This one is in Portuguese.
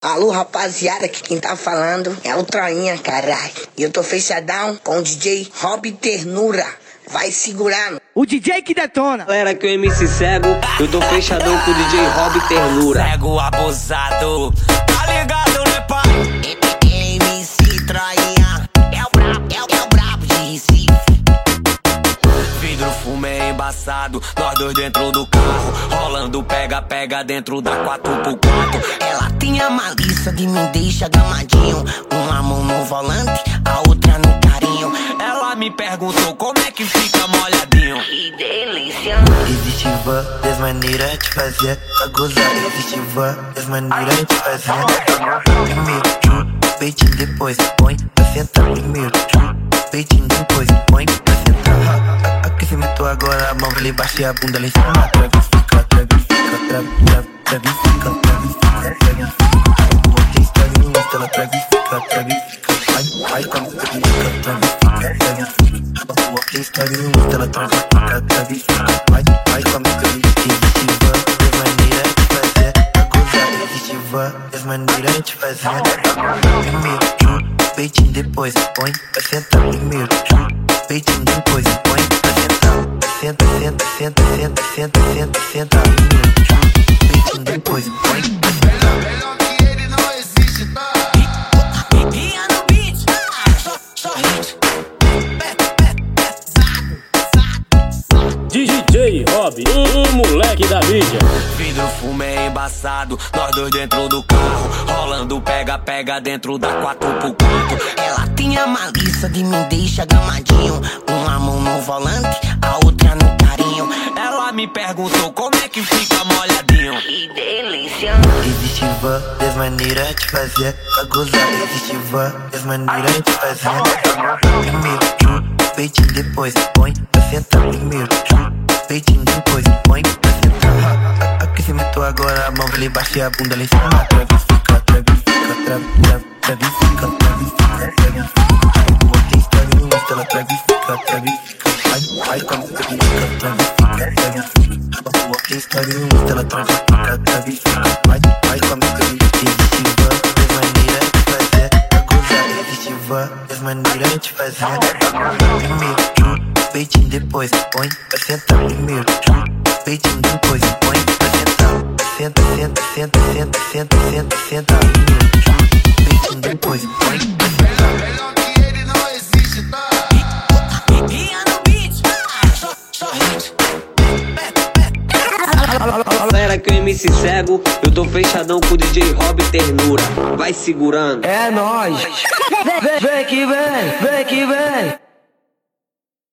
Alô, rapaziada, aqui quem tá falando é o Troinha, caralho. E eu tô fechadão com o DJ Rob Ternura. Vai segurando. O DJ que detona. Galera, que o MC Cego, eu tô fechadão com o DJ Rob Ternura. Cego abusado, tá ligado, né, pai? MC Troinha, é o brabo de Recife. Vidro fumê embaçado, nós dois dentro do carro, rolando pega-pega dentro da 4x4. Ela tem a malícia de me deixar gamadinho. Uma mão no volante, a outra no carinho. Ela me perguntou como é que fica molhadinho. Que delícia. Existe várias maneiras de fazer pra gozar. Existe várias maneiras de fazer. Primeiro chupa o peitinho, depois põe pra sentar. Primeiro chupa o peitinho, depois põe pra sentar. Aquecimento agora, a mão ali baixa e a bunda ali em cima. Trave fica, trave fica, trave fica, trave fica, trave fica. O outro está no Insta, ela trave fica, trave fica. Vai, como trave fica, trave fica, trave fica. O outro está no Insta, ela trave fica, trave fica. Vai, como trave fica. Existe várias maneiras de fazer pra gozar. Existe várias maneiras de fazer. Primeiro chupa o peitinho, depois põe pra sentar. Primeiro chupa o peitinho, depois põe pra sentar. Senta, senta, senta, senta, senta, senta, senta. Primeiro chupa o peitinho, depois põe pra sentar. Melhor que ele não existe, tá? Ria no beat, só hit. DJ Rob, o moleque da mídia. Vidro fumê embaçado, nós dois dentro do carro, rolando pega-pega dentro da 4x4. Ela tem a malícia de me deixar gamadinho. Uma mão no volante, a outra no carinho. Ela me perguntou como é que fica molhadinho. Que delícia. Existe várias maneiras de fazer pra gozar. Existe várias maneiras de fazer. Primeiro chupa o peitinho, depois põe pra sentar. Primeiro chupa o peitinho, depois põe pra sentar. Aquecimento agora, a mão ali baixa e a bunda ali em cima. Trave fica, trave fica, trave fica, trave fica, trave fica. O outro está no Insta, ela trave fica, trave fica. Vai, como trave fica, trave fica, trave fica. O outro está no Insta, ela trave fica, trave fica. Vai, como trave fica. Existe várias maneiras de fazer pra gozar. Existe várias maneiras de fazer. Primeiro chupa o peitinho, depois põe pra sentar. Primeiro chupa o peitinho, depois põe pra sentar. Senta, senta, senta, senta, senta, senta, senta. Primeiro chupa o peitinho, depois põe pra sentar. Melhor que ele não existe, tá? Ria no beat, só hit. Galera, que o MC Cego, eu tô fechadão com o DJ Rob Ternura. Vai segurando. É nóis. Vem que vem, vem que vem.